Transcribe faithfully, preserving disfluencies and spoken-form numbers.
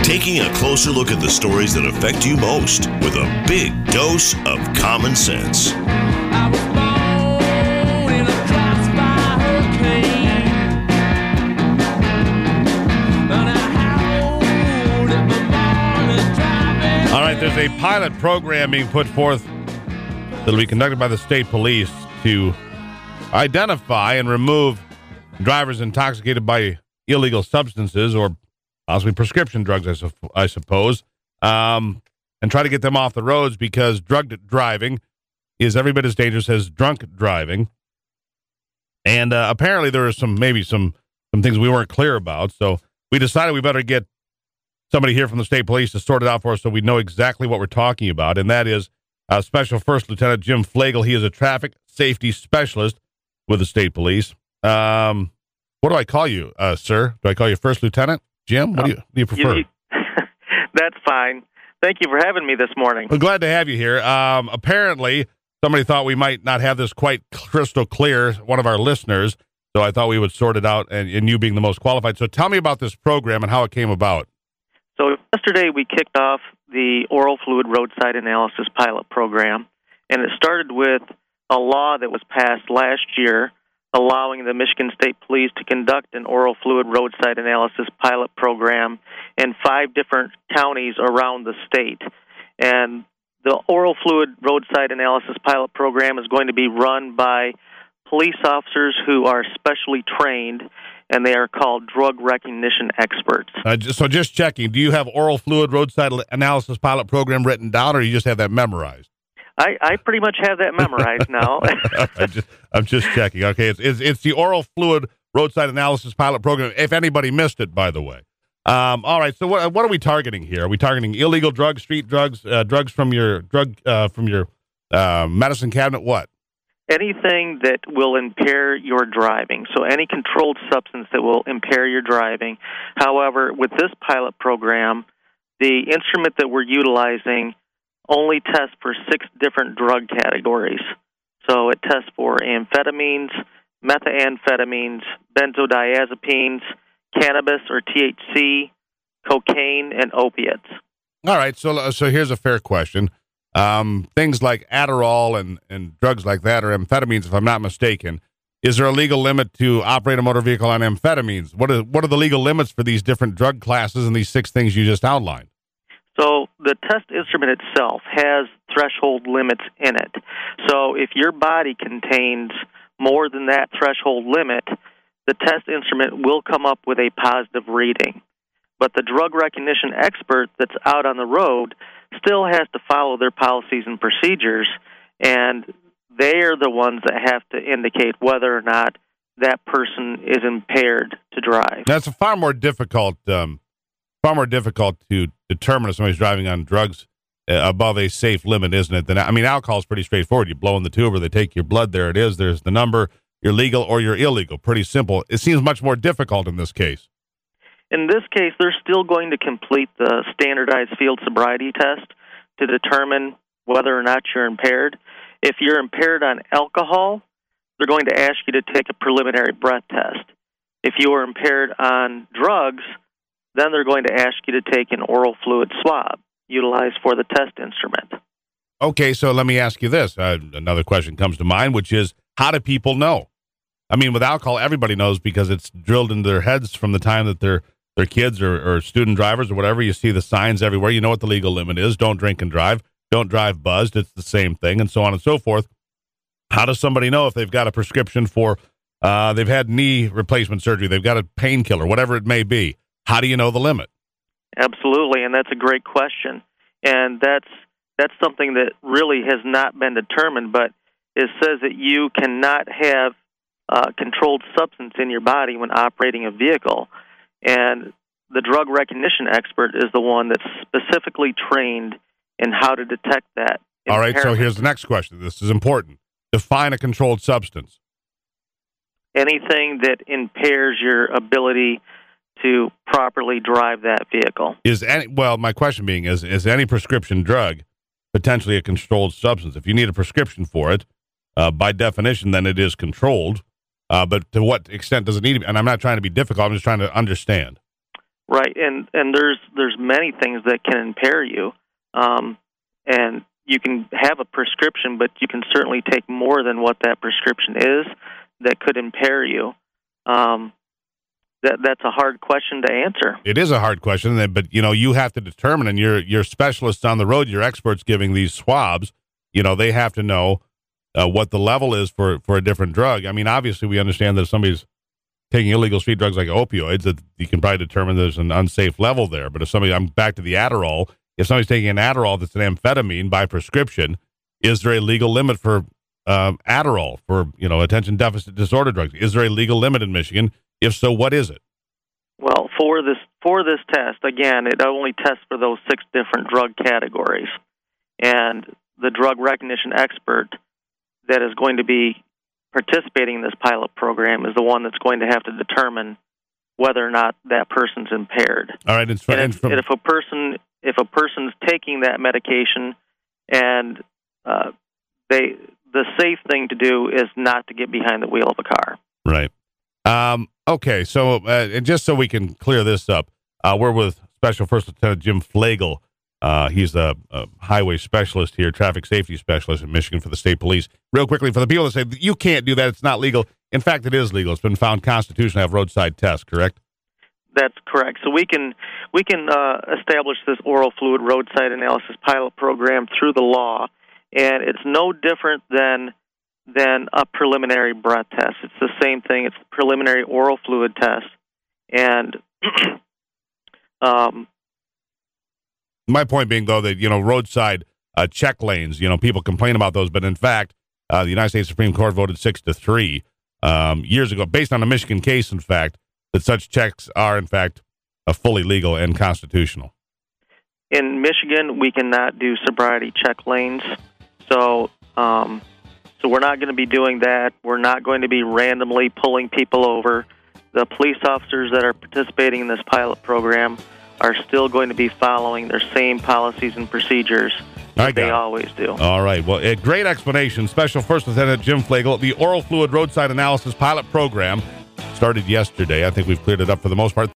Taking a closer look at the stories that affect you most with a big dose of common sense. I was born in a drive-by hurricane, and I howled at my morning driving. All right, there's a pilot program being put forth that'll be conducted by the state police to identify and remove drivers intoxicated by illegal substances or possibly prescription drugs, I, su- I suppose, um, and try to get them off the roads, because drug driving is every bit as dangerous as drunk driving. And uh, apparently there are some, maybe some, some things we weren't clear about. So we decided we better get somebody here from the state police to sort it out for us so we know exactly what we're talking about. And that is uh, Special First Lieutenant Jim Flagel. He is a traffic safety specialist with the state police. Um, what do I call you, uh, sir? Do I call you First Lieutenant? Jim, what do you, do you prefer? You, that's fine. Thank you for having me this morning. Well, glad to have you here. Um, apparently, somebody thought we might not have this quite crystal clear, one of our listeners, so I thought we would sort it out, and, and you being the most qualified. So tell me about this program and how it came about. So yesterday we kicked off the oral fluid roadside analysis pilot program, and it started with a law that was passed last year allowing the Michigan State Police to conduct an oral fluid roadside analysis pilot program in five different counties around the state. And the oral fluid roadside analysis pilot program is going to be run by police officers who are specially trained, and they are called drug recognition experts. Uh, so just checking, do you have oral fluid roadside analysis pilot program written down, or you just have that memorized? I, I pretty much have that memorized now. I just, I'm just checking. Okay, it's, it's it's the oral fluid roadside analysis pilot program. If anybody missed it, by the way. Um, all right. So what what are we targeting here? Are we targeting illegal drugs, street drugs, uh, drugs from your drug uh, from your uh, medicine cabinet? What? Anything that will impair your driving. So any controlled substance that will impair your driving. However, with this pilot program, the instrument that we're utilizing only tests for six different drug categories. So it tests for amphetamines, methamphetamines, benzodiazepines, cannabis or T H C, cocaine, and opiates. All right, so so here's a fair question. Um, things like Adderall and, and drugs like that, or amphetamines, if I'm not mistaken, is there a legal limit to operate a motor vehicle on amphetamines? What are, what are the legal limits for these different drug classes and these six things you just outlined? So the test instrument itself has threshold limits in it. So if your body contains more than that threshold limit, the test instrument will come up with a positive reading. But the drug recognition expert that's out on the road still has to follow their policies and procedures, and they are the ones that have to indicate whether or not that person is impaired to drive. That's far more difficult, um, far more difficult to determine if somebody's driving on drugs uh, above a safe limit, isn't it? Than, I mean, alcohol is pretty straightforward. You blow in the tube or they take your blood. There it is. There's the number. You're legal or you're illegal. Pretty simple. It seems much more difficult in this case. In this case, they're still going to complete the standardized field sobriety test to determine whether or not you're impaired. If you're impaired on alcohol, they're going to ask you to take a preliminary breath test. If you are impaired on drugs, then they're going to ask you to take an oral fluid swab utilized for the test instrument. Okay, so let me ask you this. Uh, another question comes to mind, which is, how do people know? I mean, with alcohol, everybody knows because it's drilled into their heads from the time that they're they're kids or, or student drivers or whatever. You see the signs everywhere. You know what the legal limit is. Don't drink and drive. Don't drive buzzed. It's the same thing, and so on and so forth. How does somebody know if they've got a prescription for, uh, they've had knee replacement surgery, they've got a painkiller, whatever it may be? How do you know the limit? Absolutely, and that's a great question. And that's that's something that really has not been determined, but it says that you cannot have uh, controlled substance in your body when operating a vehicle. And the drug recognition expert is the one that's specifically trained in how to detect that. All right, so here's the next question. This is important. Define a controlled substance. Anything that impairs your ability to properly drive that vehicle. Is any, well, my question being is, is any prescription drug potentially a controlled substance? If you need a prescription for it, uh, by definition, then it is controlled. Uh, but to what extent does it need to be? And I'm not trying to be difficult. I'm just trying to understand. Right, and and there's there's many things that can impair you, um, and you can have a prescription, but you can certainly take more than what that prescription is that could impair you. Um, that that's a hard question to answer. It is a hard question, but you know you have to determine, and you're you're specialists on the road, you're experts giving these swabs. You know they have to know uh, what the level is for for a different drug. I mean, obviously we understand that if somebody's taking illegal street drugs like opioids, that you can probably determine there's an unsafe level there. But if somebody, I'm back to the Adderall, if somebody's taking an Adderall that's an amphetamine by prescription, is there a legal limit for um, Adderall, for, you know, attention deficit disorder drugs? Is there a legal limit in Michigan? If so, what is it? Well, for this for this test, again, it only tests for those six different drug categories. And the drug recognition expert that is going to be participating in this pilot program is the one that's going to have to determine whether or not that person's impaired. All right, it's, and and if, from, and if a person if a person's taking that medication, and uh, they the safe thing to do is not to get behind the wheel of a car. Right. Um, okay, so uh, and just so we can clear this up, uh, we're with Special First Lieutenant Jim Flegel. Uh, he's a, a highway specialist here, traffic safety specialist in Michigan for the state police. Real quickly, for the people that say, you can't do that, it's not legal. In fact, it is legal. It's been found constitutional to have roadside tests, correct? That's correct. So we can we can uh, establish this oral fluid roadside analysis pilot program through the law, and it's no different than than a preliminary breath test. It's the same thing. It's a preliminary oral fluid test, and um. My point being, though, that, you know, roadside uh, check lanes, you know, people complain about those, but in fact, uh, the United States Supreme Court voted six to three um, years ago, based on a Michigan case, in fact, that such checks are, in fact, uh, fully legal and constitutional. In Michigan, we cannot do sobriety check lanes, so um, so we're not going to be doing that. We're not going to be randomly pulling people over. The police officers that are participating in this pilot program are still going to be following their same policies and procedures that they always do. All right. Well, a great explanation. Special First Lieutenant Jim Flegel. The Oral Fluid Roadside Analysis Pilot Program started yesterday. I think we've cleared it up for the most part.